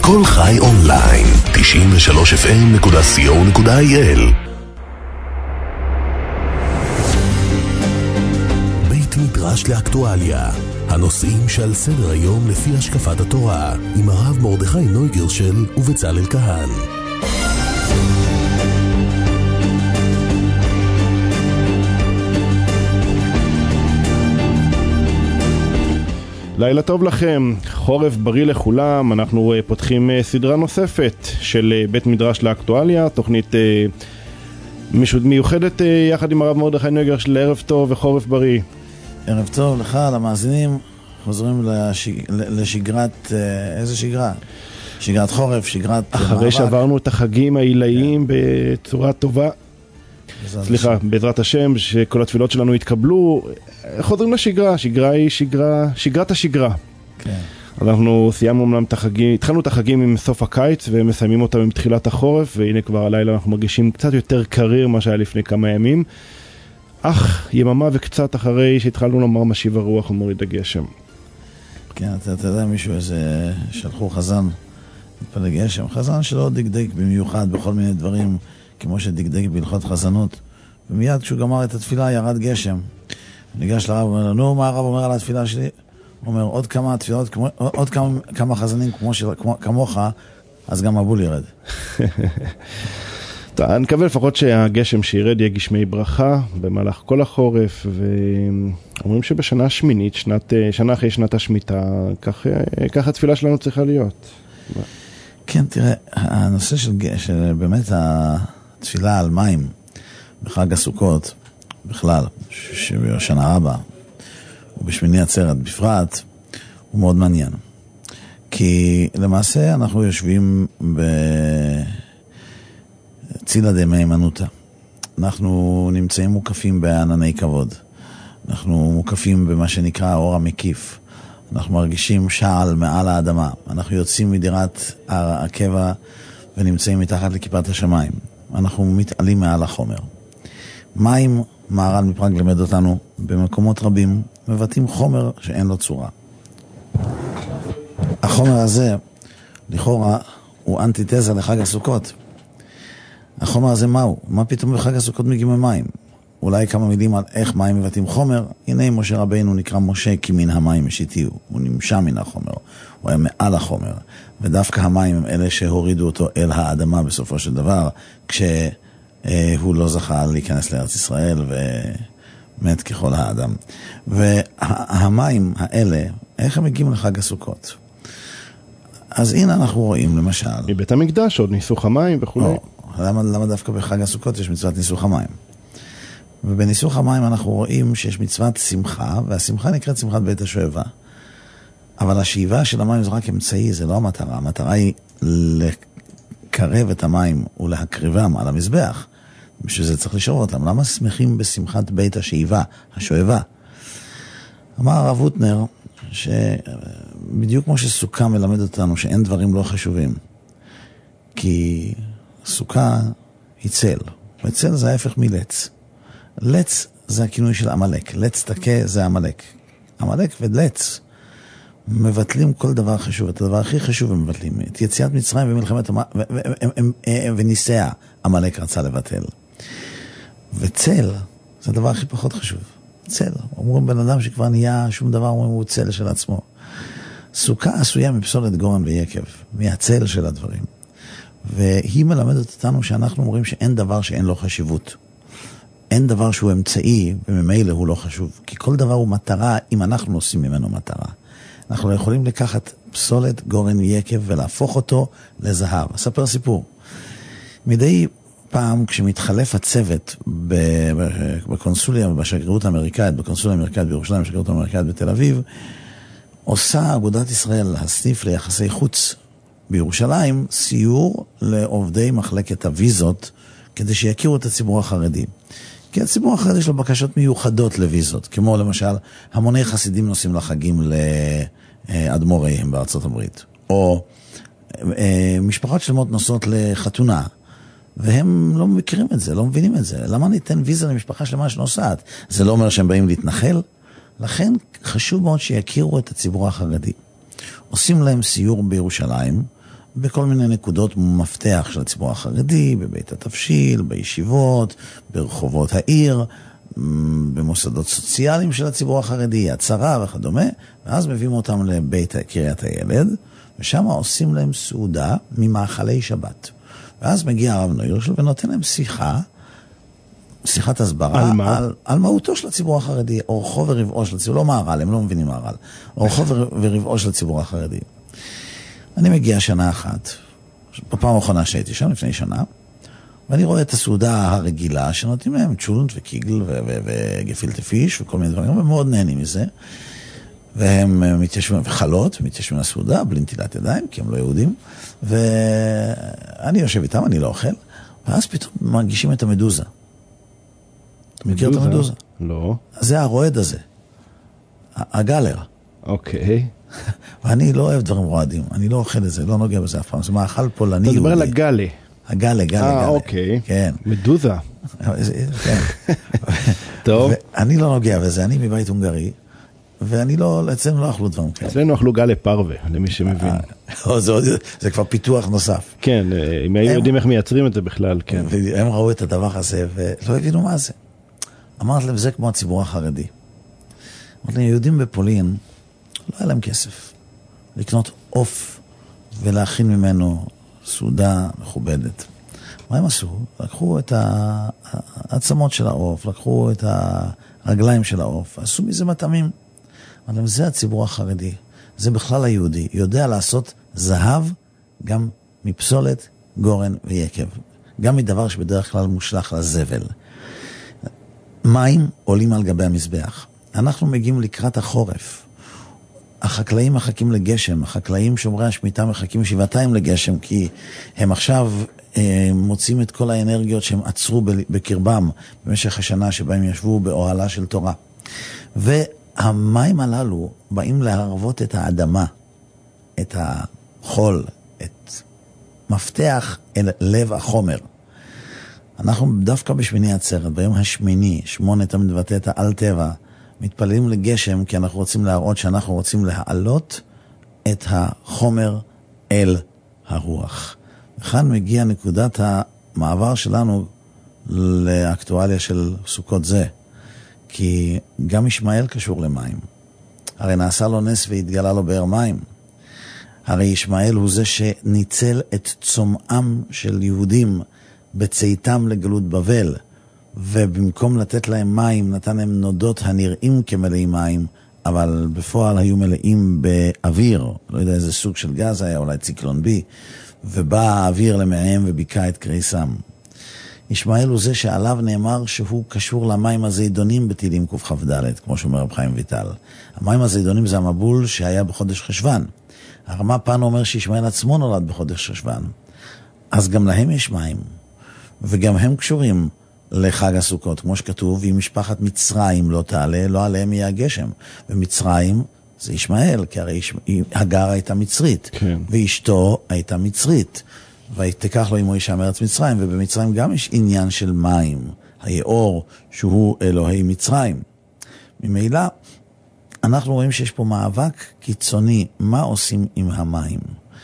כל חי אונליין, 93fm.co.il. בית מדרש לאקטואליה, הנושאים שעל סדר היום לפי השקפת התורה, עם הרב מרדכי נויגרשל ובצלאל כהן. לילה טוב לכם, חורף בריא לכולם. אנחנו פותחים סדרה נוספת של בית מדרש לאקטואליה, תוכנית מיוחדת יחד עם הרב מרדכי נויגרשל. ערב טוב וחורף בריא. ערב טוב לך, למאזינים. חוזרים לשגרת, איזה שגרה? שגרת חורף, שגרת אחרי מאבק. שעברנו את החגים העילאיים בצורה טובה, סליחה, בעזרת השם, שכל התפילות שלנו התקבלו, חוזרים לשגרה. שגרה היא שגרת השגרה. כן. אנחנו סיימנו אומנם את החגים, התחלנו את החגים עם סוף הקיץ ומסיימים אותם עם תחילת החורף, והנה כבר הלילה אנחנו מרגישים קצת יותר קריר מה שהיה לפני כמה ימים, אך יממה וקצת אחרי שהתחלנו לומר משיב הרוח ומוריד הגשם. כן, אתה יודע, מישהו איזה שלחו חזן מתפלל גשם, חזן שלא דקדק במיוחד בכל מיני דברים, כמו שדקדק בהלכות חזנות, ומיד כשהוא גמר את התפילה ירד גשם. ניגש לרב ואומר לו, נו, מה הרב אומר על התפילה שלי? הוא אומר, עוד כמה תפילות, עוד כמה חזנים כמוך, אז גם מבול ירד. טוב, אני מקווה לפחות שהגשם שירד יהיה גשמי ברכה במהלך כל החורף, ואומרים שבשנה השמינית, שנה אחרי שנת השמיטה, ככה התפילה שלנו צריכה להיות. כן, תראה, הנושא של באמת התפילה על מים בחג הסוכות, בכלל, שנה רבה, ובשמיני עצרת בפרט, הוא מאוד מעניין. כי למעשה אנחנו יושבים בצילה דמי מנותה. אנחנו נמצאים מוקפים בענני כבוד. אנחנו מוקפים במה שנקרא האור המקיף. אנחנו מרגישים שעל מעל האדמה. אנחנו יוצאים מדירת הקבע ונמצאים מתחת לכיפת השמיים. אנחנו מתעלים מעל החומר. מים, מהר"ל מפראג למד אותנו, במקומות רבים מבטאים חומר שאין לו צורה. החומר הזה, לכאורה, הוא אנטיתזה לחג הסוכות. החומר הזה מהו? מה פתאום בחג הסוכות מגיעים מים? אולי כמה מילים על איך מים מבטאים חומר. הנה משה רבינו נקרא משה כי מן המים משיתיהו. הוא נמשע מן החומר, הוא היה מעל החומר. ודווקא המים הם אלה שהורידו אותו אל האדמה בסופו של דבר, כשהוא לא זכה להיכנס לארץ ישראל ומת ככל האדם. והמים האלה, איך הם מגיעים לחג הסוכות? אז הנה אנחנו רואים למשל מבית המקדש, עוד ניסוך המים וכו'. למה דווקא בחג הסוכות יש מצוות ניסוך המים? ובניסוך המים אנחנו רואים שיש מצוות שמחה, והשמחה נקראת שמחת בית השואבה. אבל השאיבה של המים זה רק אמצעי, זה לא המטרה. המטרה היא לקרב את המים ולהקריבם על המזבח. בשביל זה צריך לשאול אותם. למה שמחים בשמחת בית השאיבה, השואבה? אמר הרב הוטנר, שבדיוק כמו שסוכה מלמד אותנו שאין דברים לא חשובים. כי סוכה היא צל, וצל זה ההפך מלץ. לץ זה הכינוי של עמלק, לץ תקה זה עמלק. עמלק ולץ מבטלים כל דבר חשוב, את הדבר הכי חשוב הם מבטלים. את יציאת מצרים ומלחמת וניסיה, עמלק רצה לבטל. וצל זה הדבר הכי פחות חשוב. צל, אומרים בן אדם שכבר נהיה שום דבר, אומרים הוא צל של עצמו. סוכה עשויה מפסולת גורן ויקב, מהצל של הדברים. והיא מלמדת אותנו שאנחנו אומרים שאין דבר שאין לו חשיבות. אין דבר שהוא אמצעי וממילא הוא לא חשוב. כי כל דבר הוא מטרה אם אנחנו עושים ממנו מטרה. אנחנו יכולים לקחת פסולת גורן ויקב ולהפוך אותו לזהב. אספר סיפור. מדי פעם כשמתחלף הצוות בקונסוליה ובשגרירות האמריקאית, בקונסוליה האמריקאית בירושלים, בשגרירות האמריקאית בתל אביב, עושה אגודת ישראל, הסניף ליחסי חוץ בירושלים, סיור לעובדי מחלקת הוויזות, כדי שיכירו את הציבור החרדי. כי הציבור החרדי יש לו בקשות מיוחדות לוויזות, כמו למשל, המוני חסידים נוסעים לחגים לאדמו"ריהם בארצות הברית, או משפחות שלמות נוסעות לחתונה, והם לא מכירים את זה, לא מבינים את זה. למה ניתן ויזה למשפחה שלמה שנוסעת? זה לא אומר שהם באים להתנחל? לכן חשוב מאוד שיכירו את הציבור החרדי. עושים להם סיור בירושלים, בכל מיני נקודות מפתח של הציבור החרדי, בבית התבשיל, בישיבות, ברחובות העיר, במוסדות סוציאליים של הציבור החרדי, הצרה וכדומה, ואז מביאים אותם לבית קריית הילד, ושם עושים להם סעודה ממאכלי שבת. ואז מגיע הרב נויגרשל ונותן להם שיחת הסברה על מהותו של הציבור החרדי, אורחו ורבעו של הציבור, לא מערל, הם לא מבינים מערל, אורחו ורבעו של הציבור החרדי. אני מגיע שנה אחת, בפעם האחרונה שהייתי שם, לפני שנה, ואני רואה את הסעודה הרגילה שנותנים להם צ'ולנט וקיגל וגפילטה פיש וכל מיני דברים, ומאוד נהנים מזה. והם מתיישבים, וחלות, מתיישבים לסעודה, בלי נטילת ידיים, כי הם לא יהודים. ואני יושב איתם, אני לא אוכל, ואז פתאום מרגישים את המדוזה. אתה מכיר את המדוזה? לא. זה הרועד הזה. הגלר. אוקיי. ואני לא אוהב דברים רועדים, אני לא אוכל את זה, לא נוגע בזה אף פעם. זה מאכל פולני יהודי. אתה מדבר על הגלה. הגלה. אוקיי. כן. מדוזה. כן. טוב. אני לא נוגע בזה, אני מבית הונגרי, ואני לא, אצלנו לא אכלו דברים כאלה. אצלנו אכלו גלה פרווה, למי שמבין. זה כבר פיתוח נוסף. כן, אם היו יודעים איך מייצרים את זה בכלל, כן. הם ראו את הדבר הזה ולא הבינו מה זה. אמרת להם, זה כמו הציבור החרדי. אמרת להם, יהודים בפולין, לא היה להם כסף לקנות עוף ולהכין ממנו סעודה מכובדת. מה הם עשו? לקחו את העצמות של העוף, לקחו את הרגליים של העוף, עשו מזה מטעמים. אבל זה הציבור החרדי, זה בכלל היהודי, יודע לעשות זהב גם מפסולת, גורן ויקב, גם מדבר שבדרך כלל מושלח לזבל. מים עולים על גבי המזבח. אנחנו מגיעים לקראת החורף. החקלאים מחכים לגשם, החקלאים שומרי השמיטה מחכים שבעתיים לגשם, כי הם עכשיו מוצאים את כל האנרגיות שהם עצרו בקרבם במשך השנה שבה הם ישבו באוהלה של תורה. והמים הללו באים להרבות את האדמה, את החול, את מפתח אל לב החומר. אנחנו דווקא בשמיני עצרת, ביום השמיני, 8 תמיד מבטא את העל טבע, מתפללים לגשם כי אנחנו רוצים להראות שאנחנו רוצים להעלות את החומר אל הרוח. וכאן מגיע נקודת המעבר שלנו לאקטואליה של סוכות זה, כי גם ישמעאל קשור למים. הרי נעשה לו נס והתגלה לו באר מים. הרי ישמעאל הוא זה שניצל את צומאם של יהודים בצאתם לגלות בבל, ובמקום לתת להם מים, נתן להם נודות הנראים כמלאים מים, אבל בפועל היו מלאים באוויר, לא יודע איזה סוג של גז היה, אולי ציקלון בי, ובא האוויר למעיהם וביקע את קריסם. ישמעאל הוא זה שעליו נאמר שהוא קשור למים הזידונים בתהילים קכ"ד, כמו שאומר רב חיים ויטל. המים הזידונים זה המבול שהיה בחודש חשוון. הרמ"א פאן אומר שישמעאל עצמו נולד בחודש חשוון. אז גם להם יש מים, וגם הם קשורים לחג הסוכות, כמו שכתוב, ואם משפחת מצרים לא תעלה, לא עליהם יהיה הגשם. ומצרים זה ישמעאל, כי הרי הגר הייתה מצרית, כן. ואשתו הייתה מצרית. ותיקח לו עמו אישה מארץ מצרים, ובמצרים גם יש עניין של מים, היאור שהוא אלוהי מצרים. ממילא, אנחנו רואים שיש פה מאבק קיצוני, מה עושים עם המים?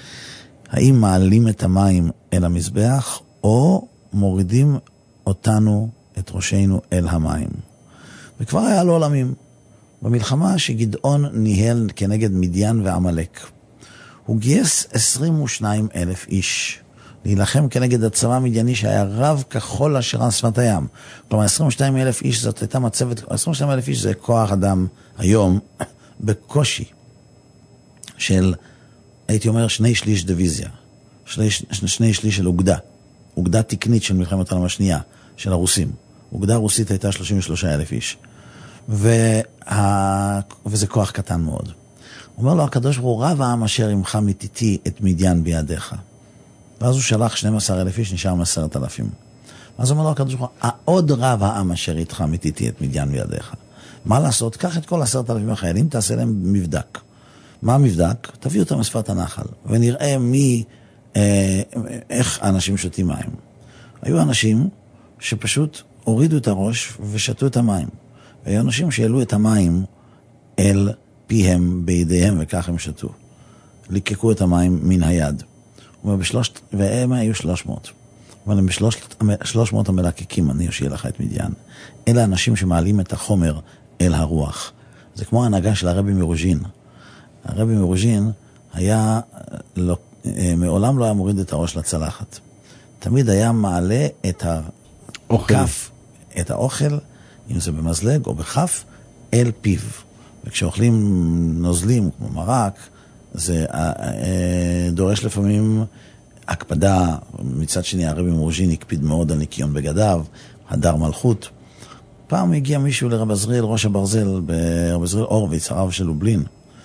האם מעלים את המים אל המזבח, או מורידים אותנו, את ראשנו, אל המים? וכבר היה לו עולמים. במלחמה שגדעון ניהל כנגד מדיין ועמלק, הוא גייס 22,000 איש להילחם כנגד הצבא המדייני שהיה רב כחול אשר על שפת הים. כלומר, 22,000 איש זאת הייתה מצבת, 22,000 איש זה כוח אדם היום בקושי של, הייתי אומר, 2/3 דיוויזיה, 2/3 של אוגדה תקנית של מלחמת העולם השנייה, של הרוסים. אוגדה רוסית הייתה 33,000 איש. וזה כוח קטן מאוד. אומר לו הקדוש ברוך הוא, רב העם אשר עמך מתיתי את מדיין בידיך. ואז הוא שלח 12,000 איש, נשאר 10,000. ואז אומר לו הקדוש ברוך הוא, עוד רב העם אשר איתך מתיתי את מדיין בידיך. מה לעשות? קח את כל 10,000 החיילים, תעשה להם מבדק. מה המבדק? תביא אותם לשפת הנחל, ונראה איך האנשים שותים מים. היו אנשים שפשוט הורידו את הראש ושתו את המים. והיו אנשים שהעלו את המים אל פיהם בידיהם, וכך הם שתו. ליקקו את המים מן היד. הוא אומר, והם היו 300. הוא אומר, ב-300 המלקקים אני אושיע לך את מדיין. אלה אנשים שמעלים את החומר אל הרוח. זה כמו ההנהגה של הרבי מרוז'ין. הרבי מרוז'ין היה, מעולם לא היה מוריד את הראש לצלחת. תמיד היה מעלה את הכף, את האוכל, אם זה במזלג או בכף, אל פיו. וכשאוכלים נוזלים כמו מרק, זה דורש לפעמים הקפדה. מצד שני, הרבי מרוז'ין הקפיד מאוד על ניקיון בגדיו, הדר מלכות. פעם הגיע מישהו לרב עזריאל, ראש הברזל, ברב עזריאל אורוויץ, הרב של לובלין,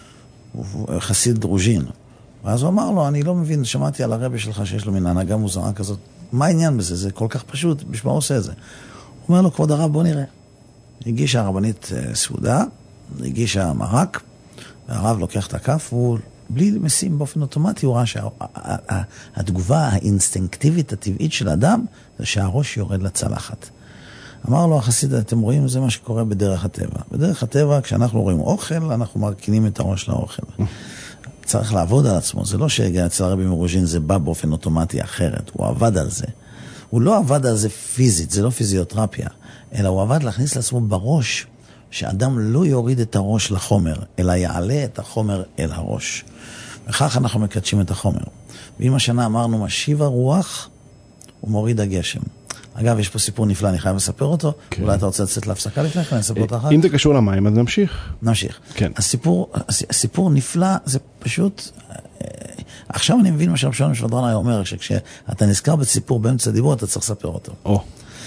חסיד דרוז'ין. ואז הוא אמר לו, אני לא מבין, שמעתי על הרבי שלך שיש לו מין הנהגה מוזרה כזאת. מה העניין בזה? זה כל כך פשוט, בשביל מה הוא עושה את זה? הוא אומר לו, כבוד הרב, בוא נראה. הגישה הרבנית סעודה, הגישה מרק, והרב לוקח את הכף, והוא בלי משים באופן אוטומטי, הוא ראה שהתגובה האינסטינקטיבית, הטבעית של האדם, זה שהראש יורד לצלחת. אמר לו החסיד, אתם רואים, זה מה שקורה בדרך הטבע. בדרך הטבע, כשאנחנו רואים אוכל, אנחנו מרכינים את הראש לאוכל. צריך לעבוד על עצמו. זה לא שאצל הרבי מרוז'ין זה בא באופן אוטומטי אחרת. הוא עבד על זה. הוא לא עבד על זה פיזית, זה לא פיזיותרפיה, אלא הוא עבד להכניס לעצמו בראש שאדם לא יוריד את הראש לחומר, אלא יעלה את החומר אל הראש. וכך אנחנו מקדשים את החומר. ואם השנה אמרנו, משיב הרוח, הוא מוריד הגשם. אגב, יש פה סיפור נפלא, אני חייב לספר אותו. כן. אולי אתה רוצה לצאת להפסקה לפני כן, אני אספר אותך. אם זה קשור למים, אז נמשיך. נמשיך. כן. הסיפור נפלא, זה פשוט... עכשיו אני מבין מה שרב שלום שפדרן היה אומר, שכשאתה נזכר בסיפור באמצע דיבור, אתה צריך לספר אותו.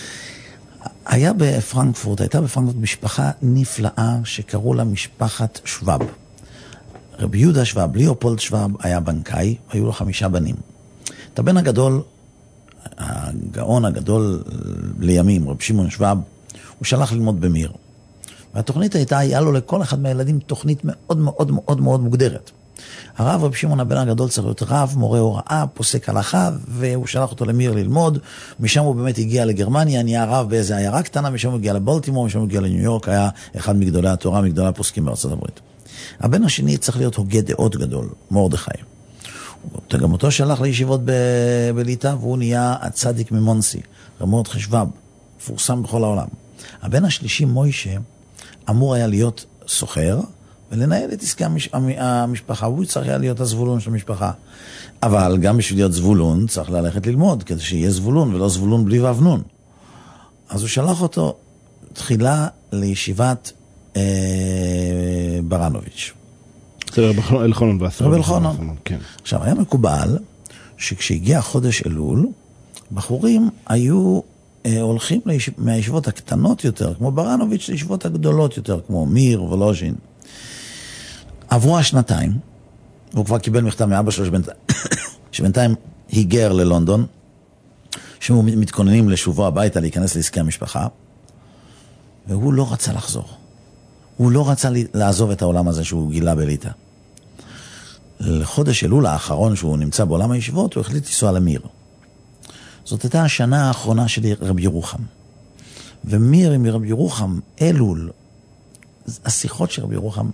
הייתה בפרנקפורט משפחה נפלאה שקראו לה משפחת שוואב. רבי יהודה שוואב, ליאופולד שוואב, היה בנקאי, היו לו 5 בנים. את הבן הגדול, הגאון הגדול לימים, רב שמעון שוואב, הוא שלח ללמוד במיר. והתוכנית הייתה, היה לו לכל אחד מהילדים תוכנית מאוד מאוד מאוד מאוד מוגדרת. הרב רב שמעון הבן הגדול צריך להיות רב, מורה הוראה, פוסק הלכה, והוא שלח אותו למיר ללמוד. משם הוא באמת הגיע לגרמניה, נהיה רב באיזה עיירה קטנה, משם הוא הגיע לבולטימור, משם הוא הגיע לניו יורק, היה אחד מגדולי התורה, מגדולי הפוסקים בארצות הברית. הבן השני צריך להיות הוגה דעות גדול, מרדכי. גם אותו שלח לישיבות בליטא, והוא נהיה הצדיק ממונסי, רב מרדכי שוואב, פורסם בכל העולם. הבן השלישי, מוישה, אמור היה להיות סוחר, ולנהל את עסקי המשפחה, הוא צריך היה להיות הזבולון של המשפחה. אבל גם בשביל להיות זבולון, צריך ללכת ללמוד, כדי שיהיה זבולון, ולא זבולון בלי ואבנון. אז הוא שלח אותו תחילה לישיבת ברנוביץ'. זה רב אלחנון והסר. רב אלחנון. כן. עכשיו, היה מקובל שכשהגיע חודש אלול, בחורים היו הולכים מהישיבות הקטנות יותר, כמו ברנוביץ', לישיבות הגדולות יותר, כמו מיר ולוז'ין. עברו 2 והוא כבר קיבל מכתב מאבא שלו שבינתיים היגר ללונדון, שהם מתכוננים לשובו הביתה להיכנס לעסקי המשפחה, והוא לא רצה לחזור. הוא לא רצה לעזוב את העולם הזה שהוא גילה בליטא. לחודש אלול האחרון שהוא נמצא בעולם הישיבות, הוא החליט לנסוע למיר. זאת הייתה השנה האחרונה של רבי ירוחם. ומיר עם רבי ירוחם, אלול, השיחות של רבי ירוחם,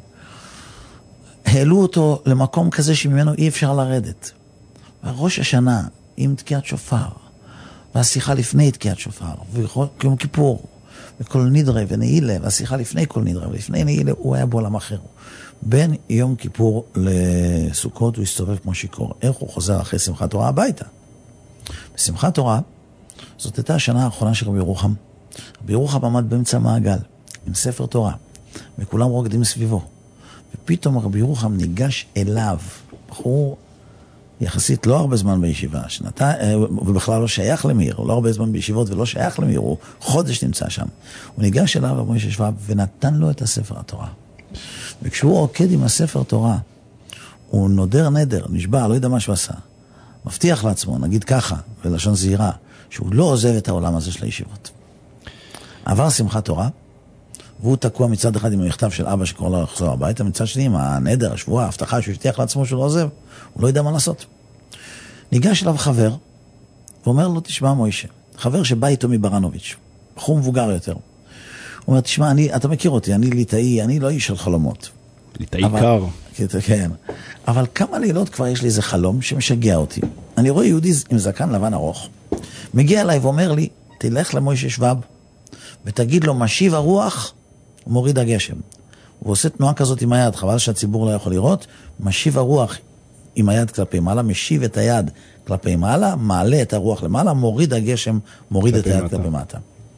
העלו אותו למקום כזה שממנו אי אפשר לרדת. וראש השנה עם תקיעת שופר, והשיחה לפני תקיעת שופר, ויום כיפור, וכל נדרה ונעילה, והשיחה לפני כל נדרה, ולפני נעילה הוא היה בעולם אחר. בין יום כיפור לסוכות הוא הסתובב כמו שיקור. איך הוא חוזר אחרי שמחת תורה הביתה? בשמחת תורה, זאת הייתה השנה האחרונה של רבי ירוחם. רבי ירוחם עמד באמצע מעגל, עם ספר תורה, וכולם רוקדים סביבו. ופתאום רבי ירוחם ניגש אליו, בחור יחסית לא הרבה זמן בישיבה, ובכלל לא שייך למיר, הוא לא הרבה זמן בישיבות ולא שייך למיר, הוא חודש נמצא שם. הוא ניגש אליו רבי משה שוואב ונתן לו את הספר התורה. וכשהוא עוקד עם הספר תורה, הוא נודר נדר, נשבע, לא יודע מה שהוא עשה. מבטיח לעצמו, נגיד ככה, בלשון זהירה, שהוא לא עוזב את העולם הזה של הישיבות. עבר שמחת תורה, והוא תקוע מצד אחד עם המכתב של אבא שקורא לו לחזור הביתה, מצד שני עם הנדר, השבועה, ההבטחה שהוא הבטיח לעצמו שהוא לא עוזב, הוא לא יודע מה לעשות. ניגש אליו חבר, ואומר לו, תשמע מוישה, חבר שבא איתו מברנוביץ', בחור מבוגר יותר. הוא אומר, תשמע, אתה מכיר אותי, אני ליטאי, אני לא איש של חלומות. ליטאי קר. כן. אבל כמה לילות כבר יש לי איזה חלום שמשגע אותי. אני רואה יהודי עם זקן לבן ארוך, מגיע אליי ואומר לי, תלך למוישה שבב, ותגיד לו, משיב הרוח, מוריד הגשם. הוא עושה תנועה כזאת עם היד, חבל שהציבור לא יכול לראות, משיב הרוח עם היד כלפי מעלה, משיב את היד כלפי מעלה, מעלה את הרוח למעלה, מוריד הגשם, מוריד את היד כלפי מטה.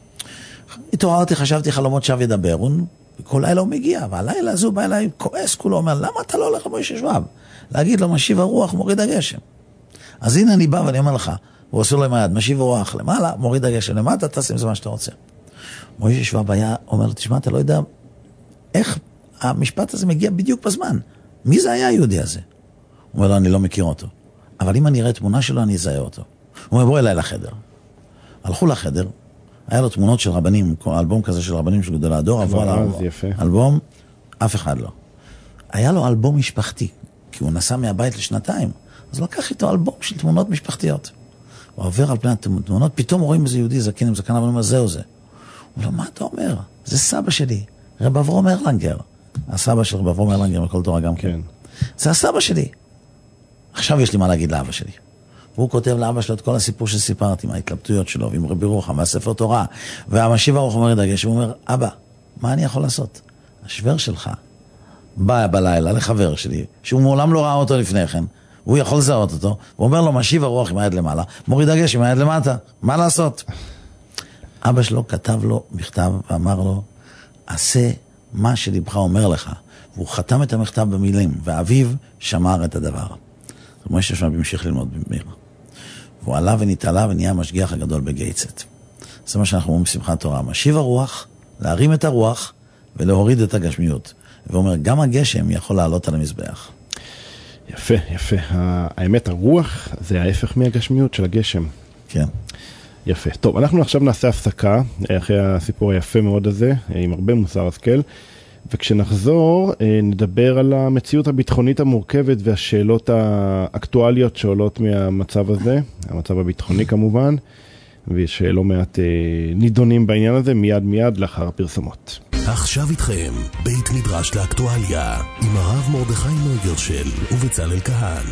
התעוררתי, חשבתי חלומות שב ידברון, וכל לילה הוא מגיע, והלילה הזו בא אליי כועס, כולו אומר, למה אתה לא הולך למוישה שבב? להגיד לו, משיב הרוח, מוריד הגשם. אז הנה אני בא ואני אומר לך, הוא עושה לו עם היד, משיב הרוח למעלה, מוריד הגשם למטה, תעשה עם זה מה שאתה רוצה. מוישה שבב היה אומר, תשמע, אתה לא יודע איך המשפט הזה מגיע בדיוק בזמן. מי זה היה היהודי הזה? הוא אומר לו, אני לא מכיר אותו. אבל אם אני אראה תמונה שלו, אני אזהה אותו. הוא אומר, בוא אליי לחדר. הלכו לחדר, היה לו תמונות של רבנים, אלבום כזה של רבנים של גדולי הדור, עברו על האלבום, אף אחד לא. היה לו אלבום משפחתי, כי הוא נסע מהבית לשנתיים, אז הוא לקח איתו אלבום של תמונות משפחתיות. הוא עובר על פני התמונות, פתאום רואים איזה יהודי זקן עם זקן, אבל הוא אומר, זהו זה. הוא אומר, מה אתה אומר? זה סבא שלי, רב אברום ארלנגר. הסבא של רב אברום ארלנגר מכל תורה גם כן. זה הסבא שלי. עכשיו יש לי מה להגיד לאבא שלי. והוא כותב לאבא שלו את כל הסיפור שסיפרתי, מההתלבטויות שלו, עם רבי רוחם, מהספר תורה, והמשיב הרוח אומר דגש, הוא אומר, אבא, מה אני יכול לעשות? השוור שלך בא בלילה לחבר שלי, שהוא מעולם לא ראה אותו לפני כן, והוא יכול לזהות אותו, הוא אומר לו, משיב הרוח עם היד למעלה, מוריד דגש עם היד למטה, מה לעשות? אבא שלו כתב לו מכתב ואמר לו, עשה מה שלבך אומר לך, והוא חתם את המכתב במילים, ואביו שמר את הדבר. מוישה שבב המשיך ללמוד במיר. והוא עלה ונתעלה ונהיה המשגיח הגדול בגייצת. זה מה שאנחנו אומרים בשמחת תורה. משיב הרוח, להרים את הרוח ולהוריד את הגשמיות. ואומר, גם הגשם יכול לעלות על המזבח. יפה, יפה. האמת, הרוח זה ההפך מהגשמיות של הגשם. כן. יפה. טוב, אנחנו עכשיו נעשה הפסקה, אחרי הסיפור היפה מאוד הזה, עם הרבה מוסר השכל. וכשנחזור, נדבר על המציאות הביטחונית המורכבת והשאלות האקטואליות שעולות מהמצב הזה, המצב הביטחוני כמובן, ויש לא מעט נידונים בעניין הזה מיד לאחר פרסומות. עכשיו איתכם, בית מדרש לאקטואליה, עם הרב מרדכי נויגרשל ובצלאל כהן.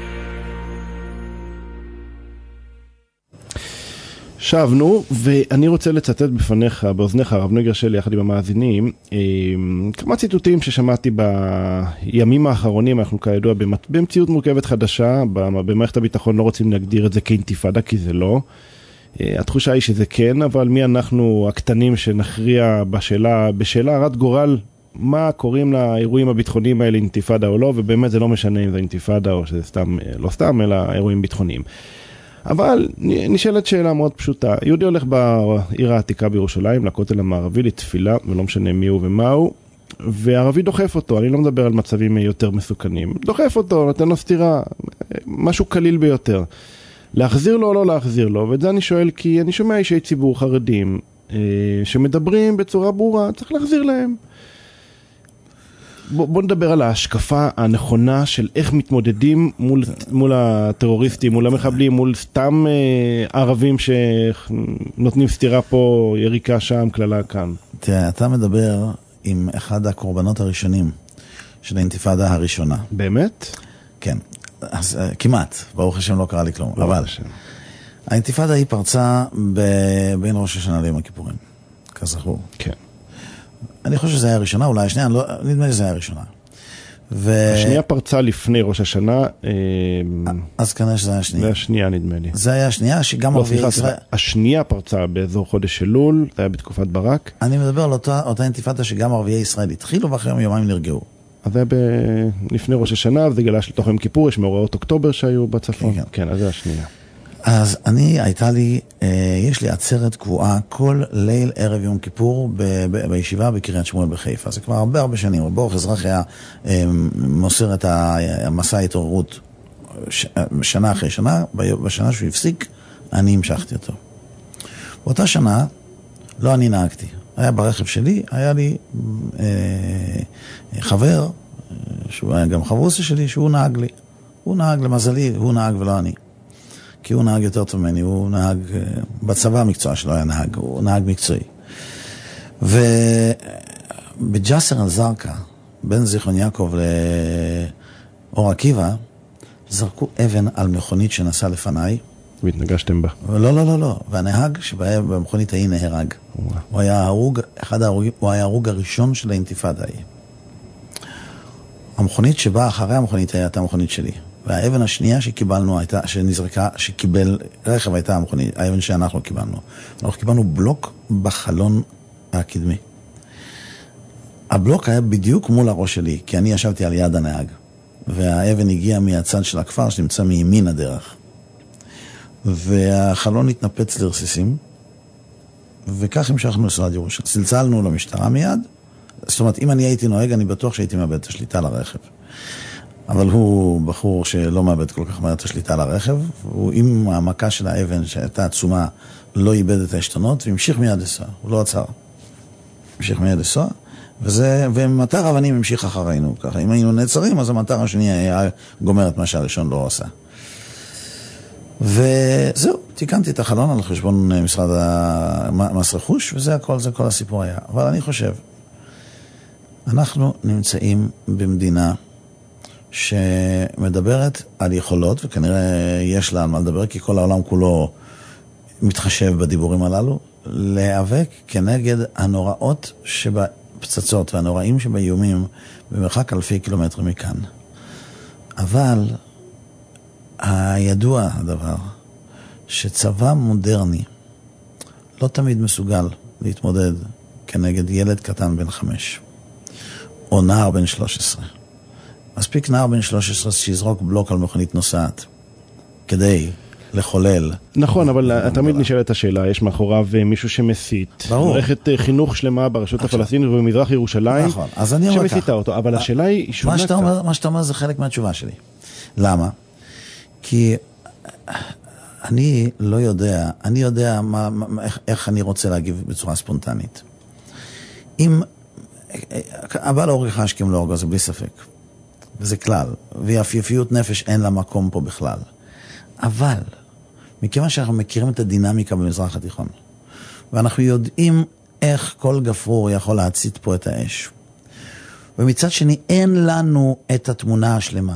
שבנו, ואני רוצה לצטט בפניך, באוזניך, הרב נויגרשל, יחד עם המאזינים, כמה ציטוטים ששמעתי בימים האחרונים, אנחנו כידוע במציאות מורכבת חדשה, במערכת הביטחון לא רוצים להגדיר את זה כאינתיפאדה, כי זה לא. התחושה היא שזה כן, אבל מי אנחנו הקטנים שנכריע בשאלה הרת גורל, מה קוראים לאירועים הביטחוניים האלה אינתיפאדה או לא, ובאמת זה לא משנה אם זה אינתיפאדה או שזה סתם, לא סתם, אלא אירועים ביטחוניים. אבל נשאלת שאלה מאוד פשוטה. יהודי הולך בעיר העתיקה בירושלים, לכותל המערבי, לתפילה, ולא משנה מי הוא ומה הוא, והערבי דוחף אותו, אני לא מדבר על מצבים יותר מסוכנים, דוחף אותו, נותן לו סתירה, משהו קליל ביותר. להחזיר לו או לא להחזיר לו, ואת זה אני שואל כי אני שומע אישי ציבור חרדים שמדברים בצורה ברורה, צריך להחזיר להם. בוא נדבר על ההשקפה הנכונה של איך מתמודדים מול הטרוריסטים, מול המחבלים, מול סתם ערבים שנותנים סתירה פה, יריקה שם, כללה כאן. תראה, אתה מדבר עם אחד הקורבנות הראשונים של האינתיפאדה הראשונה. באמת? כן, אז כמעט, ברוך השם לא קרה לי כלום, אבל האינתיפאדה היא פרצה בין ראש השנה ליום הכיפורים, כזכור. כן. אני חושב שזה היה הראשונה, אולי השנייה, נדמה לי שזה היה הראשונה. השנייה פרצה לפני ראש השנה. אז כנראה שזה היה השנייה. זה השנייה נדמה לי. זה היה השנייה שגם ערביי ישראל... השנייה פרצה באזור חודש אלול, זה היה בתקופת ברק. אני מדבר על אותה אינתיפאדה שגם ערביי ישראל התחילו ואחרי יומיים נרגעו. אז זה לפני ראש השנה, וזה גלש לתוך יום כיפור, יש מאורעות אוקטובר שהיו בצפון. כן, אז זה השנייה. אז יש לי עצרת קבועה כל ליל ערב יום כיפור בישיבה בקריית שמואל בחיפה. זה כבר הרבה שנים. רבו אזרח היה מוסר את המסע ההתעוררות שנה אחרי שנה. בשנה שהוא הפסיק, אני המשכתי אותו. באותה שנה, לא אני נהגתי. היה ברכב שלי, היה לי חבר, שהוא היה גם חברוסי שלי, שהוא נהג לי. הוא נהג למזלי, הוא נהג ולא אני. כי הוא נהג יותר טוב ממני, הוא נהג, בצבא המקצוע שלו היה נהג, הוא נהג מקצועי. ובג'סר אל זרקה, בין זיכרון יעקב לאור עקיבא, זרקו אבן על מכונית שנסע לפניי. והתנגשתם בה. לא. והנהג שבהיה במכונית ההיא נהרג. הוא היה ההרוג הראשון של האינתיפאדה ההיא. המכונית שבאה אחרי המכונית הייתה המכונית שלי. והאבן השנייה שקיבלנו הייתה, שנזרקה, שקיבל רכב הייתה המכונית, האבן שאנחנו קיבלנו. אנחנו קיבלנו בלוק בחלון הקדמי. הבלוק היה בדיוק מול הראש שלי, כי אני ישבתי על יד הנהג. והאבן הגיעה מהצד של הכפר שנמצא מימין הדרך. והחלון התנפץ לרסיסים, וכך המשכנו לסעד ירושלים. צלצלנו למשטרה מיד, זאת אומרת, אם אני הייתי נוהג, אני בטוח שהייתי מאבד את השליטה לרכב. אבל הוא בחור שלא מאבד כל כך מהר את השליטה לרכב, הוא עם המכה של האבן שהייתה עצומה, לא איבד את ההשתנות, והמשיך מיד לסוע, הוא לא עצר. המשיך מיד לסוע, ומטר אבנים המשיך אחרינו. ככה, אם היינו נעצרים, אז המטר השני היה גומר את מה שהראשון לא עושה. וזהו, תיקנתי את החלון על חשבון משרד מס רכוש, וזה הכל, זה כל הסיפור היה. אבל אני חושב, אנחנו נמצאים במדינה שמדברת על יכולות, וכנראה יש לה על מה לדבר, כי כל העולם כולו מתחשב בדיבורים הללו, להיאבק כנגד הנוראות שבפצצות והנוראים שבאיומים במרחק אלפי קילומטרים מכאן. אבל הידוע הדבר שצבא מודרני לא תמיד מסוגל להתמודד כנגד ילד קטן בן 5 או נער בן 13. מספיק נער בן 13 שיזרוק בלוק על מכונית נוסעת כדי לחולל. נכון, אבל תמיד נשאלת השאלה, יש מאחוריו מישהו שמסית. ברור. מערכת חינוך שלמה ברשות הפלסטינית ובמזרח ירושלים. נכון, אז אני אומר שמסיתה אותו, אבל השאלה היא שונה קצת. מה שאתה אומר זה חלק מהתשובה שלי. למה? כי אני לא יודע, אני יודע איך אני רוצה להגיב בצורה ספונטנית. אם הבא להורגך השכם להורגו, זה בלי ספק. וזה כלל. ויפיפיות נפש אין לה מקום פה בכלל. אבל, מכיוון שאנחנו מכירים את הדינמיקה במזרח התיכון, ואנחנו יודעים איך כל גפרור יכול להצית פה את האש, ומצד שני אין לנו את התמונה השלמה.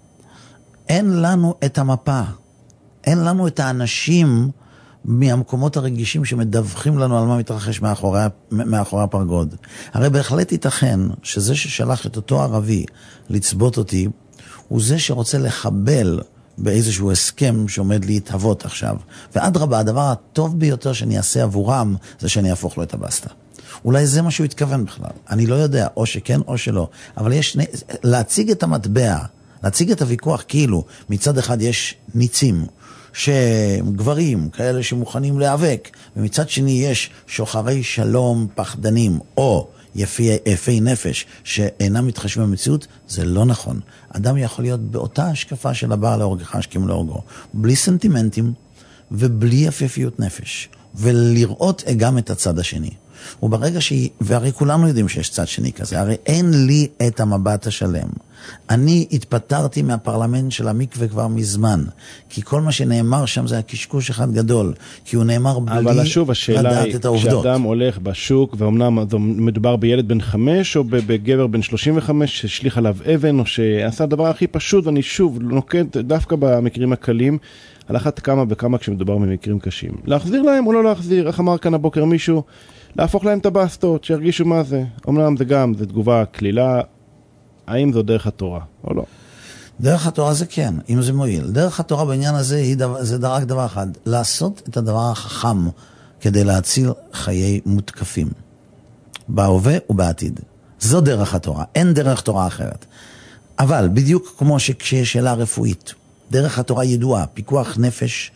אין לנו את המפה. אין לנו את האנשים מהמקומות הרגישים שמדווחים לנו על מה מתרחש מאחורי הפרגוד. הרי בהחלט ייתכן שזה ששלח את אותו ערבי לצבות אותי, הוא זה שרוצה לחבל באיזשהו הסכם שעומד להתהוות עכשיו. ואדרבה, הדבר הטוב ביותר שאני אעשה עבורם, זה שאני אהפוך לו את הבסטה. אולי זה מה שהוא התכוון בכלל. אני לא יודע, או שכן או שלא. אבל יש להציג את המטבע, להציג את הוויכוח כאילו מצד אחד יש ניצים, שגברים, כאלה שמוכנים להיאבק, ומצד שני יש שוחרי שלום פחדנים, או יפי נפש שאינם מתחשבים במציאות, זה לא נכון. אדם יכול להיות באותה השקפה של הבא להורגך השכם להורגו, בלי סנטימנטים ובלי יפייפיות נפש, ולראות גם את הצד השני. וברגע והרי כולנו יודעים שיש צד שני כזה, הרי אין לי את המבט השלם. אני התפטרתי מהפרלמנט של המקווה כבר מזמן, כי כל מה שנאמר שם זה הקשקוש אחד גדול, כי הוא נאמר בלי לדעת את העובדות. כשאדם הולך בשוק, ואומנם מדובר בילד בן 5 או בגבר בן 35 ששליח עליו אבן, או שעשה הדבר הכי פשוט, ואני שוב נוקט דווקא במקרים הקלים, על אחת כמה וכמה כשמדובר במקרים קשים. להחזיר להם או לא להחזיר, איך אמר כאן הבוקר מישהו, להפוך להם את הבסטות, שירגישו מה זה. אומנם זה גם, זה תגובה כלילה, האם זו דרך התורה או לא? דרך התורה זה כן, אם זה מועיל. דרך התורה בעניין הזה זה רק דבר אחד, לעשות את הדבר החכם כדי להציל חיי מותקפים, בהווה ובעתיד. זו דרך התורה, אין דרך תורה אחרת. אבל בדיוק כמו שכשיש שאלה רפואית, דרך התורה ידועה, פיקוח נפש,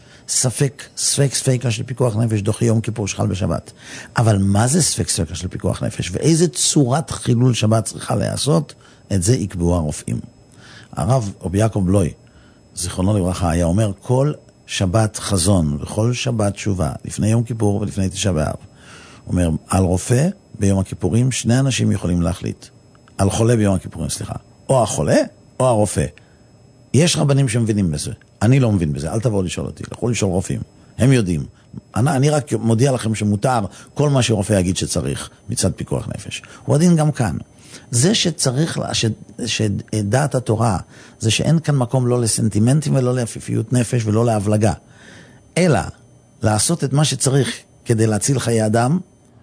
ספקה של פיקוח נפש דוחי יום כיפור שחל בשבת. אבל מה זה ספקה של פיקוח נפש? ואיזה צורת חילול שבת צריכה לעשות? את זה יקבעו הרופאים. הרב רבי יעקב בלוי, זיכרונו לברכה, היה אומר כל שבת חזון וכל שבת תשובה, לפני יום כיפור ולפני תשעה באב. אומר, על רופא ביום הכיפורים שני אנשים יכולים להחליט. על חולה ביום הכיפורים, סליחה. או החולה או הרופא. יש רבנים שמבינים בזה. אני לא מבין בזה, אל תבואו לשאול אותי, לכו לשאול רופאים. הם יודעים. אני רק מודיע לכם שמותר כל מה שרופא יגיד שצריך מצד פיקוח נפש. הוא הדין גם כאן. זה שצריך, שדעת התורה, זה שאין כאן מקום לא לסנטימנטים ולא לאפיפיות נפש ולא להבלגה, אלא לעשות את מה שצריך כדי להציל חיי אדם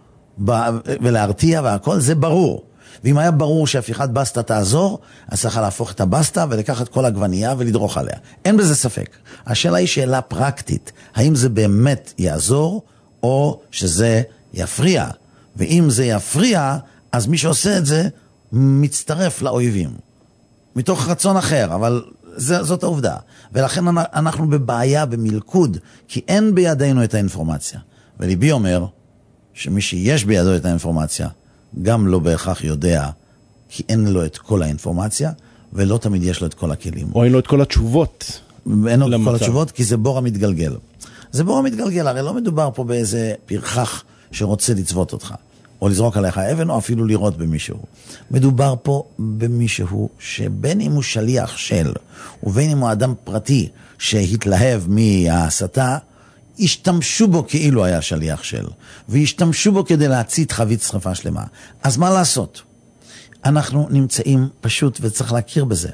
ולהרתיע והכל, זה ברור. ואם היה ברור שהפיכת בסטה תעזור, אז צריך להפוך את הבסטה ולקחת כל הגווניה ולדרוך עליה. אין בזה ספק. השאלה היא שאלה פרקטית. האם זה באמת יעזור או שזה יפריע? ואם זה יפריע, אז מי שעושה את זה מצטרף לאויבים. מתוך רצון אחר, אבל זאת העובדה. ולכן אנחנו בבעיה, במלכוד, כי אין בידינו את האינפורמציה. וליבי אומר שמי שיש בידו את האינפורמציה, גם לא בהכרח יודע, כי אין לו את כל האינפורמציה, ולא תמיד יש לו את כל הכלים. או אין לו את כל התשובות. אין לו את כל התשובות, כי זה בור המתגלגל. זה בור המתגלגל, הרי לא מדובר פה באיזה פרחח שרוצה לצוות אותך, או לזרוק עליך אבן, או אפילו לירות במישהו. מדובר פה במישהו שבין אם הוא שליח של, ובין אם הוא אדם פרטי שהתלהב מההסתה, השתמשו בו כאילו היה שליח של, והשתמשו בו כדי להצית חבית שרפה שלמה. אז מה לעשות? אנחנו נמצאים פשוט, וצריך להכיר בזה.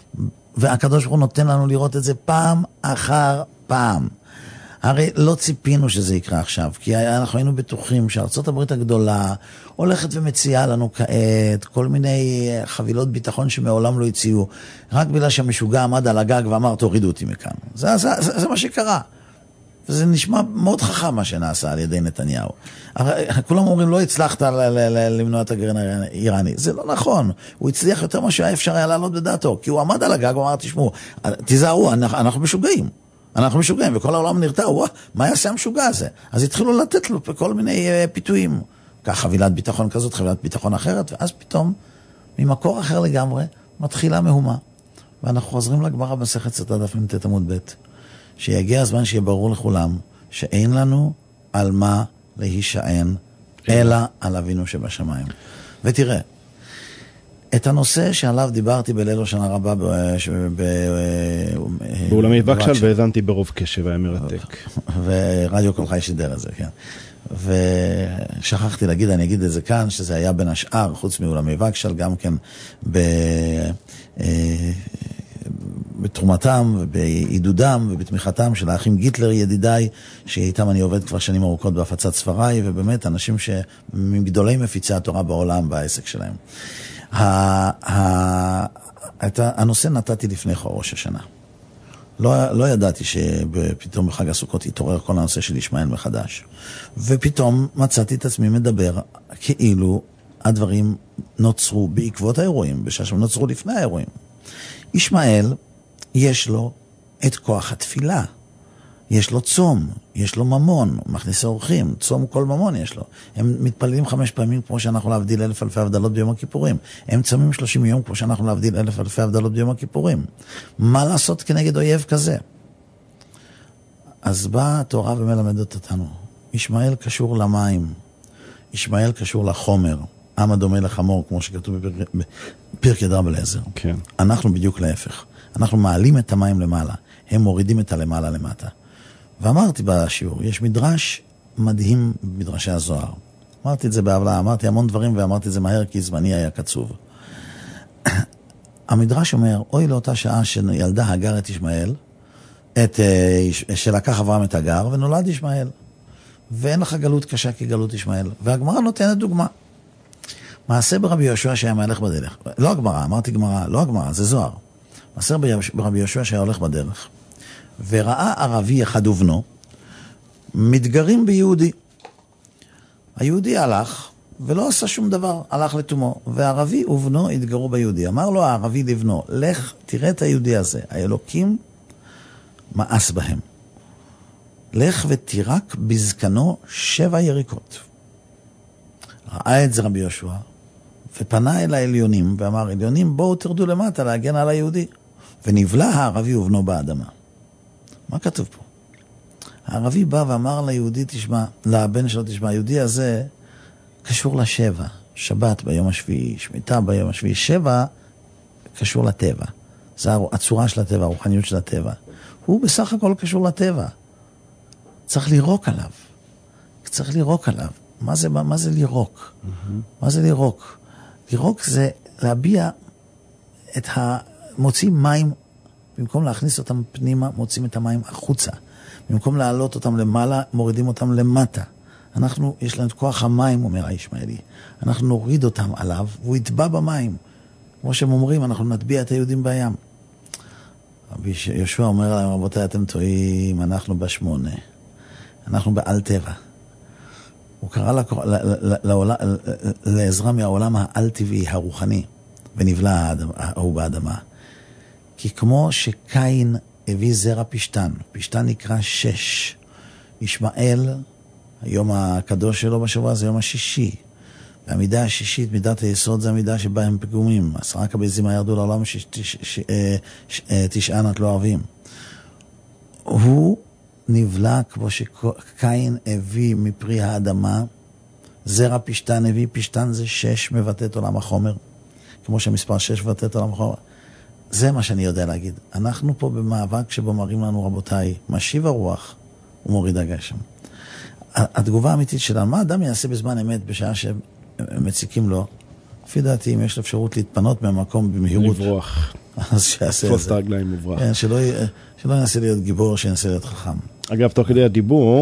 והקדוש ברוך הוא נותן לנו לראות את זה פעם אחר פעם. הרי לא ציפינו שזה יקרה עכשיו, כי אנחנו היינו בטוחים שארצות הברית הגדולה הולכת ומציעה לנו כעת כל מיני חבילות ביטחון שמעולם לא הציעו, רק בגלל שהמשוגע עמד על הגג ואמר תורידו אותי מכאן. זה מה שקרה. וזה נשמע מאוד חכם מה שנעשה על ידי נתניהו. כולם אומרים, לא הצלחת למנוע את הגרעין האיראני. זה לא נכון. הוא הצליח יותר מה שהיה אפשר היה לעלות בדעתו. כי הוא עמד על הגג ואמר, תשמעו, תיזהרו, אנחנו משוגעים. אנחנו משוגעים, וכל העולם נרתע, מה יעשה המשוגע הזה? אז התחילו לתת לו כל מיני פיתויים. כך חבילת ביטחון כזאת, חבילת ביטחון אחרת, ואז פתאום, ממקור אחר לגמרי, מתחילה מהומה. ואנחנו חוזרים לגמרא במסכת סוטה דף מ"ט עמוד ב'. שיגיע הזמן שיהיה ברור לכולם שאין לנו על מה להישען, אלא על אבינו שבשמיים. ותראה, את הנושא שעליו דיברתי בליל השנה רבה באולמי וקשל, והאזנתי ברוב קשב, היה מרתק. ורדיו כל חי שידר את זה, כן. ושכחתי להגיד, אני אגיד את זה כאן, שזה היה בין השאר, חוץ מאולמי וקשל, גם כן בתרומתם ובעידודם ובתמיכתם של האחים גיטלר ידידיי, שאיתם אני עובד כבר שנים ארוכות בהפצת ספריי, ובאמת אנשים שמגדולי מפיצי התורה בעולם בעסק שלהם. הנושא נתתי לפני ראש השנה. לא ידעתי שפתאום בחג הסוכות יתעורר כל הנושא של ישמעאל מחדש. ופתאום מצאתי את עצמי מדבר כאילו הדברים נוצרו בעקבות האירועים, בשעה שהם נוצרו לפני האירועים. ישמעאל יש לו את כוח התפילה, יש לו צום, יש לו ממון, הוא מכניס אורחים, צום כל ממון יש לו. הם מתפללים 5 פעמים כמו שאנחנו להבדיל 1,000 אלפי הבדלות ביום הכיפורים. הם צמים 30 יום כמו שאנחנו להבדיל 1,000 אלפי הבדלות ביום הכיפורים. מה לעשות כנגד אויב כזה? אז באה התורה ומלמדת אותנו. ישמעאל קשור למים, ישמעאל קשור לחומר, עם הדומה לחמור, כמו שכתוב בפרק יד רב אליעזר. כן. אנחנו בדיוק להפך. אנחנו מעלים את המים למעלה, הם מורידים את הלמעלה למטה. ואמרתי בשיעור, יש מדרש מדהים במדרשי הזוהר. אמרתי את זה בהבלה, אמרתי המון דברים ואמרתי את זה מהר כי זמני היה קצוב. המדרש אומר, אוי לאותה שעה שילדה הגר את ישמעאל, שלקח אברהם את הגר ונולד ישמעאל. ואין לך גלות קשה כגלות ישמעאל. והגמרא נותנת דוגמה. מעשה ברבי יהושע שהיה מהלך בדרך. לא הגמרא, אמרתי גמרא, לא הגמרא, זה זוהר. מעשה ברבי יהושע שהיה הולך בדרך. וראה ערבי אחד ובנו מתגרים ביהודי. היהודי הלך ולא עשה שום דבר, הלך לתומו. והערבי ובנו התגרו ביהודי. אמר לו הערבי לבנו, לך תראה את היהודי הזה. האלוקים מאס בהם. לך ותירק בזקנו 7 יריקות. ראה את זה רבי יהושע, ופנה אל העליונים, ואמר, עליונים, בואו תרדו למטה להגן על היהודי. ונבלע הערבי ובנו באדמה. מה כתוב פה? הערבי בא ואמר ליהודי, תשמע, לבן שלו, תשמע, היהודי הזה קשור לשבע. שבת ביום השביעי, שמיטה ביום השביעי. 7 קשור לטבע. זו הצורה של הטבע, הרוחניות של הטבע. הוא בסך הכל קשור לטבע. צריך לירוק עליו. צריך לירוק עליו. מה זה לירוק? מה זה לירוק? לירוק זה להביע מוצאים מים, במקום להכניס אותם פנימה, מוצאים את המים החוצה. במקום להעלות אותם למעלה, מורידים אותם למטה. יש לנו את כוח המים, אומר הישמעאלי. אנחנו נוריד אותם עליו, והוא יטבע במים. כמו שהם אומרים, אנחנו נטביע את היהודים בים. רבי יהושע אומר להם, רבותיי, אתם טועים, אנחנו בשמונה. אנחנו בעל טבע. הוא קרא לעזרה מהעולם העל-טבעי, הרוחני, ונבלע הוא באדמה. כי כמו שקין הביא זרע פשטן, פשטן נקרא 6. ישמעאל, היום הקדוש שלו בשבוע זה יום השישי. והמידה השישית, מידת היסוד, זה המידה שבה הם פגומים. 10 קבצים ירדו לעולם, 9 נטלו ערבים. הוא נבלע כמו שקין הביא מפרי האדמה, זרע פשטן הביא, פשטן זה 6 מבטא את עולם החומר, כמו שהמספר 6 מבטא את עולם החומר. זה מה שאני יודע להגיד. אנחנו פה במאבק שבו מראים לנו, רבותיי, משיב הרוח ומוריד הגשם. התגובה האמיתית שלנו, מה אדם יעשה בזמן אמת בשעה שמציקים לו? לפי דעתי, אם יש לו אפשרות להתפנות מהמקום במהירות, לברוח. אז שיעשה את תפוס זה. את הרגליים לברוח. כן, שלא ינסה להיות גיבור, שינסה להיות חכם. אגב, תוך כדי הדיבור,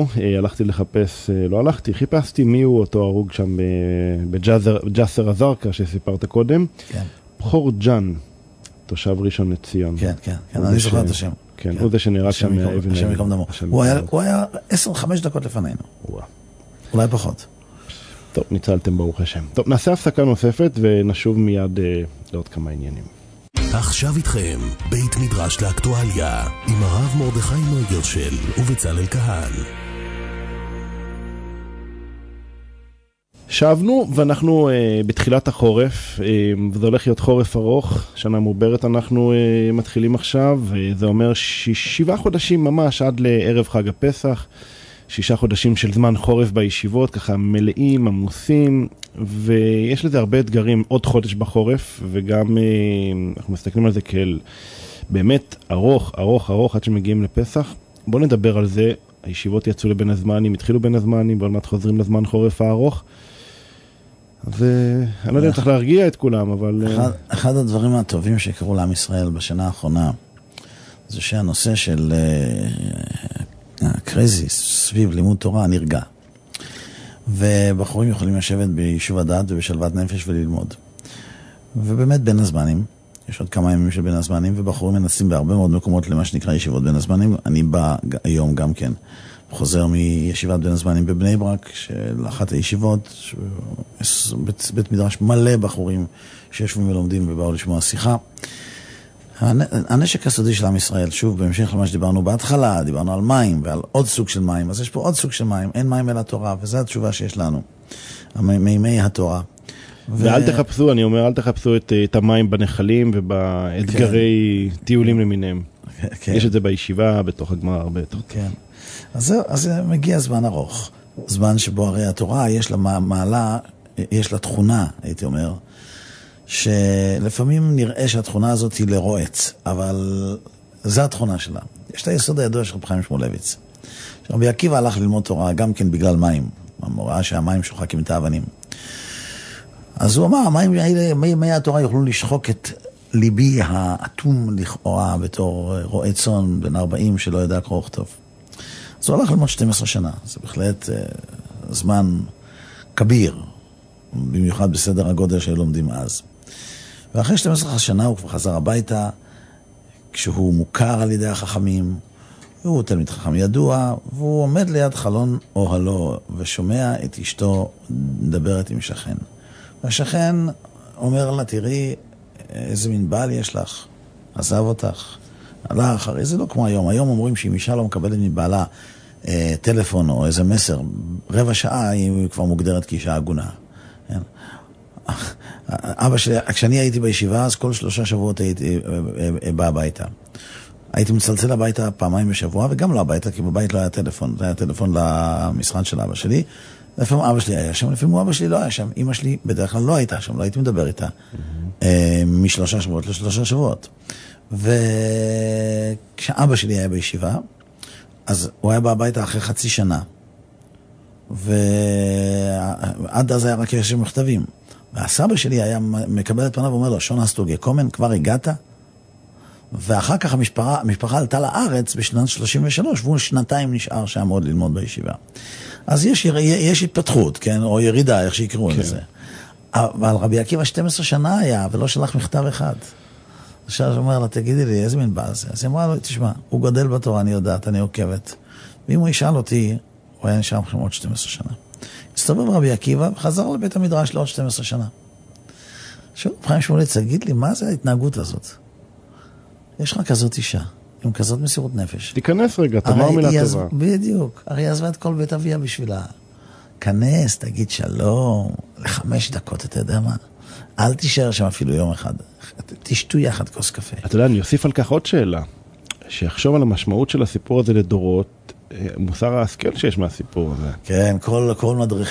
חיפשתי מי הוא אותו הרוג שם בג'סר א-זרקא שסיפרת קודם. כן. בחור ג'אן, תושב ראשון לציון. כן, אני זוכר את השם. כן, הוא זה שנראה שם אבן. השם יקום דמו. הוא היה 10-5 דקות לפנינו. אולי פחות. טוב, ניצלתם ברוך השם. טוב, נעשה הפסקה נוספת ונשוב מיד לעוד כמה עניינים. עכשיו איתכם בית מדרש לאקטואליה עם הרב מרדכי נויגרשל ובצלאל כהן. שבנו ואנחנו בתחילת החורף, וזה הולך להיות חורף ארוך, שנה מעוברת אנחנו מתחילים עכשיו, זה אומר 7 חודשים ממש עד לערב חג הפסח, 6 חודשים של זמן חורף בישיבות, ככה מלאים, עמוסים, ויש לזה הרבה אתגרים, עוד חודש בחורף, וגם אנחנו מסתכלים על זה כאל באמת ארוך עד שמגיעים לפסח. בואו נדבר על זה, הישיבות יצאו לבין הזמנים, התחילו בין הזמנים, ועוד מעט חוזרים לזמן חורף הארוך. אז אני לא יודע אם צריך להרגיע את כולם, אבל... אחד הדברים הטובים שקרו לעם ישראל בשנה האחרונה, זה שהנושא של הקריזיס סביב לימוד תורה נרגע. ובחורים יכולים לשבת ביישוב הדעת ובשלוות נפש וללמוד. ובאמת בין הזמנים, יש עוד כמה ימים של בין הזמנים, ובחורים מנסים בהרבה מאוד מקומות למה שנקרא ישיבות בין הזמנים. אני בא היום גם כן, חוזר מישיבת בין הזמנים בבני ברק, של אחת הישיבות, בית מדרש מלא בחורים שישבו ולומדים ובאו לשמוע שיחה. הנשק הסודי של עם ישראל, שוב, בהמשך למה שדיברנו בהתחלה, דיברנו על מים ועל עוד סוג של מים, אז יש פה עוד סוג של מים, אין מים אלא תורה, וזו התשובה שיש לנו, מימי התורה. ואל תחפשו, אני אומר, אל תחפשו את המים בנחלים ובאתגרי טיולים למיניהם. יש את זה בישיבה, בתוך הגמרא הרבה יותר. כן. אז מגיע זמן ארוך, זמן שבו הרי התורה יש לה מעלה, יש לה תכונה, הייתי אומר, שלפעמים נראה שהתכונה הזאת היא לרועץ, אבל זו התכונה שלה. יש את היסוד הידוע של רב חיים שמואלביץ. רבי עקיבא הלך ללמוד תורה גם כן בגלל מים, הוא ראה שהמים שוחקים את האבנים. אז הוא אמר, המים האלה, מי התורה יוכלו לשחוק את ליבי האטום לכאורה בתור רועה צאן בן 40 שלא יודע קרוא וכתוב. אז הוא הלך ללמוד 12 שנה, זה בהחלט זמן כביר, במיוחד בסדר הגודל שלומדים אז. ואחרי 12 שנה הוא כבר חזר הביתה, כשהוא מוכר על ידי החכמים, הוא תלמיד חכם ידוע, והוא עומד ליד חלון אוהלו ושומע את אשתו מדברת עם שכן. והשכן אומר לה, תראי, איזה מין בעל יש לך, עזב אותך, הלך, הרי זה לא כמו היום. היום אומרים שאם אישה לא מקבלת מבעלה טלפון או איזה מסר, רבע שעה היא כבר מוגדרת כאישה עגונה. אבא שלי, כשאני הייתי בישיבה, אז כל 3 שבועות הייתי בא הביתה. הייתי מצלצל הביתה פעמיים בשבוע, וגם לא הביתה, כי בבית לא היה טלפון. זה היה טלפון למשרד של אבא שלי. לפעמים אבא שלי היה שם, לפעמים אבא שלי לא היה שם. אמא שלי בדרך כלל לא הייתה שם, לא הייתי מדבר איתה. מ3 שבועות ל3 שבועות. וכשאבא שלי היה בישיבה, אז הוא היה בא הביתה אחרי חצי שנה. ועד אז היה רק יש מכתבים. והסבא שלי היה מקבל את פניו ואומר לו, שון אסטוגיה קומן, כבר הגעת? ואחר כך המשפחה עלתה לארץ בשנת 33, והוא שנתיים נשאר שם עוד ללמוד בישיבה. אז יש התפתחות, כן? או ירידה, איך שיקראו לזה. אבל רבי עקיבא 12 שנה היה, ולא שלח מכתב אחד. עכשיו הוא אומר לה, תגידי לי, איזה מין בעל זה? אז היא אמרה לו, תשמע, הוא גודל בתורה, אני יודעת, אני עוקבת. ואם הוא ישאל אותי, הוא היה נשאר לכם עוד 12 שנה. הסתובב רבי עקיבא וחזר לבית המדרש לעוד 12 שנה. שוב, חיים שמואלץ, תגיד לי, מה זה ההתנהגות הזאת? יש לך כזאת אישה, עם כזאת מסירות נפש. תיכנס רגע, תאמר מילה טובה. בדיוק, הרי היא עזבה את כל בית אביה בשבילה. כנס, תגיד שלום, ל5 דקות, אתה יודע מה? אל תישאר שם אפילו יום אחד. תשתו יחד כוס קפה. אתה יודע, אני אוסיף על כך עוד שאלה. שיחשוב על המשמעות של הסיפור הזה לדורות, מוסר ההשכל שיש מהסיפור הזה. כן, כל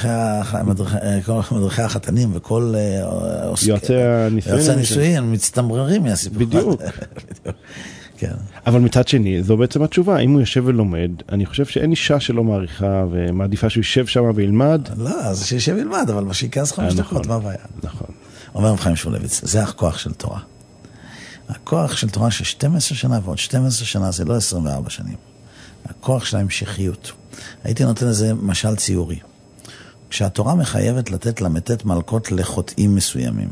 מדריכי החתנים וכל יועצי הנישואים מצטמררים מהסיפור. בדיוק. כן. אבל מצד שני, זו בעצם התשובה. אם הוא יושב ולומד, אני חושב שאין אישה שלא מעריכה ומעדיפה שהוא יושב שם וילמד. לא, אז שישב וילמד, אבל משיקז 5 דקות, מה הבעיה? נכון. אומר רב חיים שמואלביץ, זה הכוח של תורה. הכוח של תורה של 12 שנה ועוד 12 שנה, זה לא 24 שנים. הכוח של ההמשכיות. הייתי נותן לזה משל ציורי. כשהתורה מחייבת לתת למתת מלכות לחוטאים מסוימים,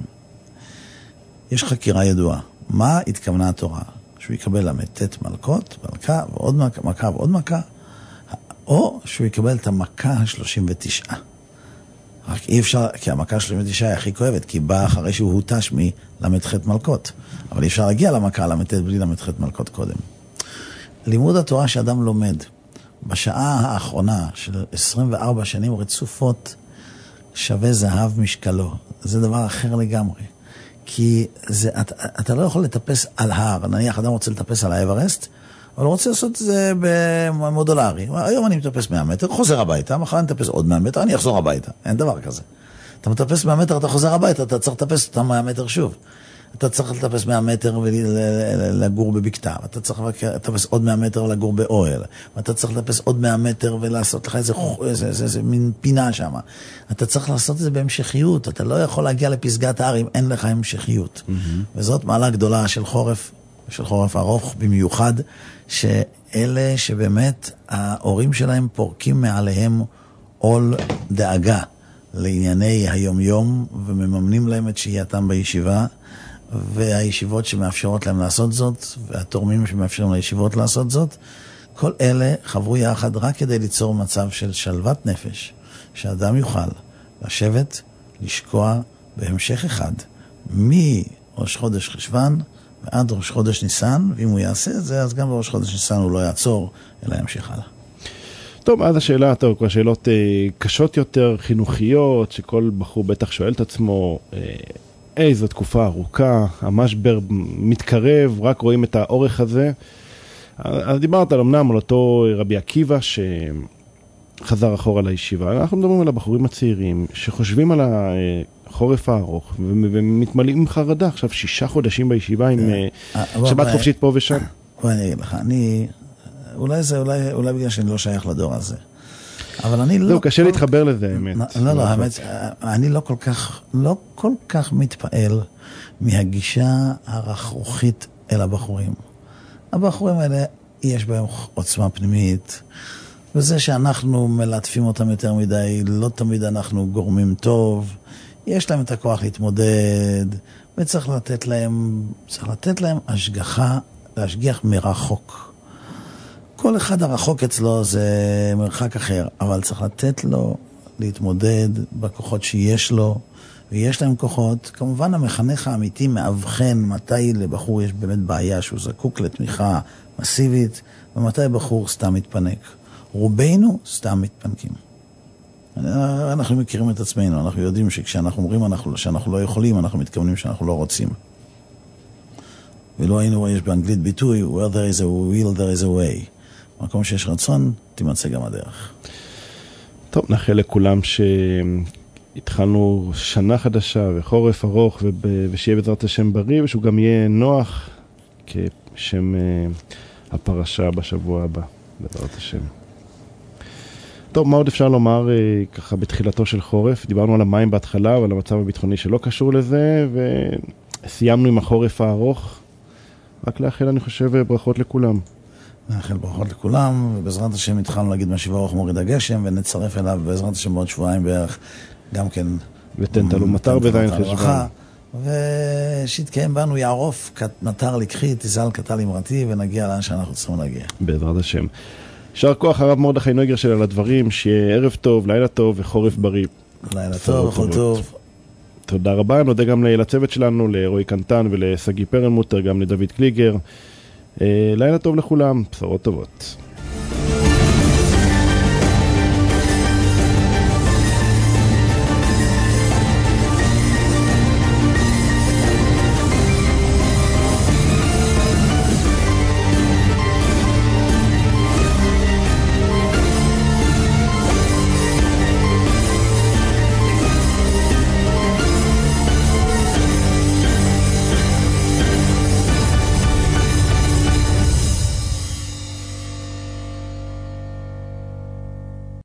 יש חקירה ידועה. מה התכוונה התורה? שהוא יקבל למתת מלכות, מלכה ועוד מכה ועוד מכה, או שהוא יקבל את המכה ה-39. רק אי אפשר, כי המכה ה-39 היא הכי כואבת, כי באה אחרי שהוא הוטש מלמתחת מלכות. אבל אי אפשר להגיע למכה למתת בלי למתחת מלכות קודם. לימוד התורה שאדם לומד בשעה האחרונה של 24 שנים רצופות שווה זהב משקלו. זה דבר אחר לגמרי. כי אתה לא יכול לטפס על הר. נניח אדם רוצה לטפס על האברסט, אבל הוא רוצה לעשות את זה במודולרי. היום אני מטפס 100 מטר, חוזר הביתה, מחר אני מטפס עוד 100 מטר, אני אחזור הביתה. אין דבר כזה. אתה מטפס 100 מטר, אתה חוזר הביתה, אתה צריך לטפס אותם 100 מטר שוב. אתה צריך לטפס 100 מטר ולגור בבקתה, אתה צריך לטפס עוד 100 מטר ולגור באוהל, ואתה צריך לטפס עוד 100 מטר ולעשות לך איזה מין פינה שם. אתה צריך לעשות את זה בהמשכיות, אתה לא יכול להגיע לפסגת ההר אם אין לך המשכיות. וזאת מעלה גדולה של חורף ארוך במיוחד, שאלה שבאמת ההורים שלהם פורקים מעליהם עול דאגה לענייני היום-יום, ומממנים להם את שהייתם בישיבה, והישיבות שמאפשרות להם לעשות זאת, והתורמים שמאפשרים לישיבות לעשות זאת, כל אלה חברו יחד רק כדי ליצור מצב של שלוות נפש, שאדם יוכל לשבת, לשקוע בהמשך אחד, מראש חודש חשוון ועד ראש חודש ניסן, ואם הוא יעשה את זה, אז גם בראש חודש ניסן הוא לא יעצור, אלא ימשיך הלאה. טוב, אז השאלה, כבר שאלות קשות יותר, חינוכיות, שכל בחור בטח שואל את עצמו, איזו תקופה ארוכה, המשבר מתקרב, רק רואים את האורך הזה. אז דיברת על אמנם על אותו רבי עקיבא שחזר אחורה לישיבה. אנחנו מדברים על הבחורים הצעירים שחושבים על החורף הארוך ומתמלאים עם חרדה. עכשיו 6 חודשים בישיבה עם שבת חופשית פה ושם. אני אגיד לך, אולי בגלל שאני לא שייך לדור הזה. אבל אני לא... קשה להתחבר לזה, האמת. לא, האמת, אני לא כל כך מתפעל מהגישה הרכרוכית אל הבחורים. הבחורים האלה, יש בהם עוצמה פנימית, וזה שאנחנו מלטפים אותם יותר מדי, לא תמיד אנחנו גורמים טוב, יש להם את הכוח להתמודד, וצריך לתת להם השגחה, להשגיח מרחוק. כל אחד הרחוק אצלו זה מרחק אחר, אבל צריך לתת לו להתמודד בכוחות שיש לו, ויש להם כוחות. כמובן המחנך האמיתי מאבחן מתי לבחור יש באמת בעיה שהוא זקוק לתמיכה מסיבית, ומתי בחור סתם מתפנק. רובנו סתם מתפנקים. אנחנו מכירים את עצמנו, אנחנו יודעים שכשאנחנו אומרים שאנחנו לא יכולים, אנחנו מתכוונים שאנחנו לא רוצים. ולא היינו, יש באנגלית ביטוי, where there is a will, there is a way. במקום שיש רצון, תימצא גם הדרך. טוב, נאחל לכולם שהתחלנו שנה חדשה וחורף ארוך, ושיהיה בעזרת השם בריא, ושהוא גם יהיה נוח כשם הפרשה בשבוע הבא, בעזרת השם. טוב, מה עוד אפשר לומר ככה בתחילתו של חורף? דיברנו על המים בהתחלה, אבל המצב הביטחוני שלא קשור לזה, וסיימנו עם החורף הארוך. רק לאחל, אני חושב, ברכות לכולם. נאחל ברכות לכולם, ובעזרת השם התחלנו להגיד משיב ארוך מוריד הגשם, ונצרף אליו בעזרת השם בעוד שבועיים בערך, גם כן. ותן תלו מטר בזין חשבן. ושיתקיים בנו יערוף מטר לקחי, תזל קטל אמרתי, ונגיע לאן שאנחנו צריכים להגיע. בעזרת השם. יישר כוח הרב מרדכי נויגרשל על הדברים, שיהיה ערב טוב, לילה טוב וחורף בריא. לילה טוב, כל טוב. תודה רבה, נודה גם לצוות שלנו, לרועי קנטן ולסגי פרלמוטר, גם לדוד קליגר. לילה טוב לכולם, בשורות טובות.